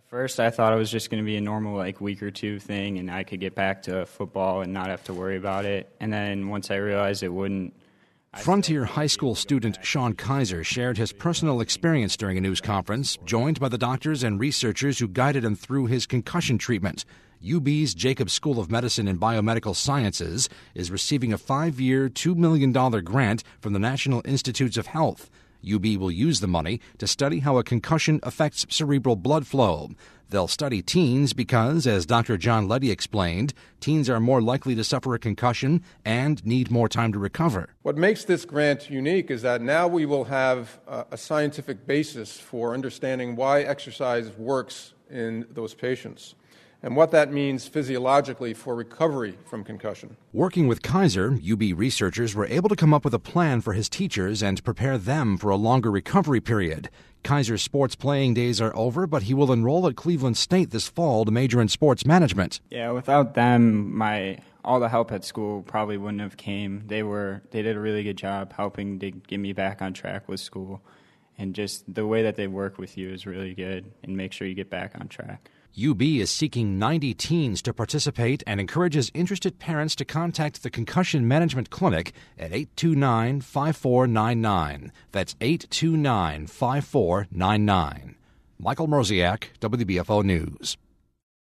At first, I thought it was just going to be a normal week or two thing, and I could get back to football and not have to worry about it. And then once I realized it wouldn't. Frontier High School student Sean Kaiser shared his personal experience during a news conference, joined by the doctors and researchers who guided him through his concussion treatment. UB's Jacobs School of Medicine and Biomedical Sciences is receiving a 5-year, $2 million grant from the National Institutes of Health. UB will use the money to study how a concussion affects cerebral blood flow. They'll study teens because, as Dr. John Leddy explained, teens are more likely to suffer a concussion and need more time to recover. What makes this grant unique is that now we will have a scientific basis for understanding why exercise works in those patients and what that means physiologically for recovery from concussion. Working with Kaiser, UB researchers were able to come up with a plan for his teachers and prepare them for a longer recovery period. Kaiser's sports playing days are over, but he will enroll at Cleveland State this fall to major in sports management. Yeah, without them, all the help at school probably wouldn't have came. They did a really good job helping to get me back on track with school. And just the way that they work with you is really good and make sure you get back on track. UB is seeking 90 teens to participate and encourages interested parents to contact the Concussion Management Clinic at 829-5499. That's 829-5499. Michael Mrozek, WBFO News.